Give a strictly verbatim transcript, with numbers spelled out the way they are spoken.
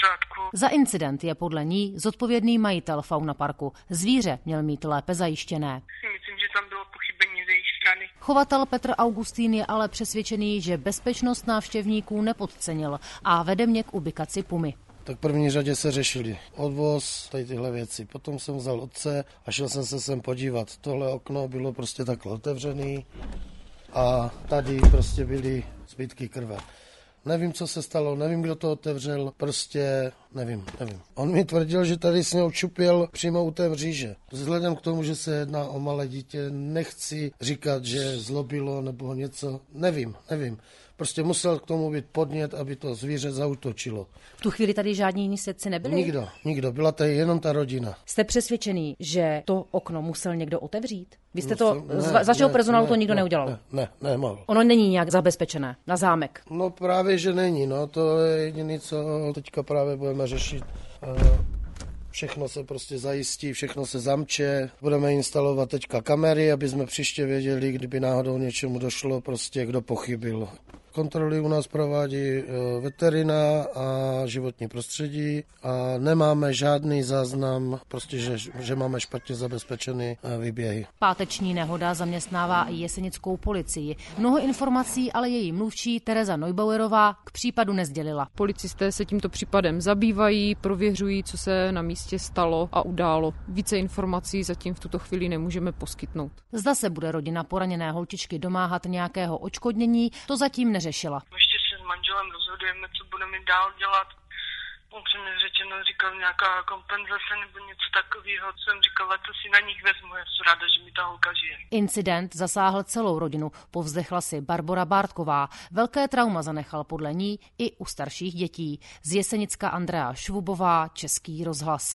pořádku. Za incident je podle ní zodpovědný majitel fauna parku. Zvíře měl mít lépe zajištěné. Myslím, že tam bylo pochybení z jejich strany. Chovatel Petr Augustín je ale přesvědčený, že bezpečnost návštěvníků nepodcenil a vede mě k ubikaci pumy. Tak v první řadě se řešili odvoz, tady tyhle věci. Potom jsem vzal otce a šel jsem se sem podívat. Tohle okno bylo prostě takhle otevřené a tady prostě byly zbytky krve. Nevím, co se stalo, nevím, kdo to otevřel, prostě nevím, nevím. On mi tvrdil, že tady s něho čupěl přímo u té mříže. Vzhledem k tomu, že se jedná o malé dítě, nechci říkat, že zlobilo nebo něco, nevím, nevím. Prostě musel k tomu být podnět, aby to zvíře zaútočilo. V tu chvíli tady žádní jiní svědci nebyli? Nikdo, nikdo, byla tady jenom ta rodina. Jste přesvědčený, že to okno musel někdo otevřít? Vy jste no, to, ne, z vašeho ne, personálu ne, to nikdo ne, neudělal? Ne, ne, nemohl. Ono není nějak zabezpečené na zámek? No právě, že není, no to je jediné, co teďka právě budeme řešit. Všechno se prostě zajistí, všechno se zamče. Budeme instalovat teďka kamery, aby jsme příště věděli, kdyby náhodou něčemu došlo, prostě kdo pochybil. Kontroly u nás provádí veterina a životní prostředí a nemáme žádný záznam, prostě, že, že máme špatně zabezpečený výběhy. Páteční nehoda zaměstnává i jesenickou policii. Mnoho informací ale její mluvčí Tereza Neubauerová k případu nezdělila. Policisté se tímto případem zabývají, prověřují, co se na místě stalo a událo. Více informací zatím v tuto chvíli nemůžeme poskytnout. Zda se bude rodina poraněné holčičky domáhat nějakého odškodnění, to zatím neřešila. Ještě se s manželem rozhodujeme, co budeme dál dělat. Upřímně řečeno říkal nějaká kompenzace nebo něco takového. Jsem říkala, to si na nich vezmu, já jsem ráda, že mi ta holka žije. Incident zasáhl celou rodinu, povzdechla si Barbora Bártková. Velké trauma zanechal podle ní i u starších dětí. Z Jesenicka Andrea Švubová, Český rozhlas.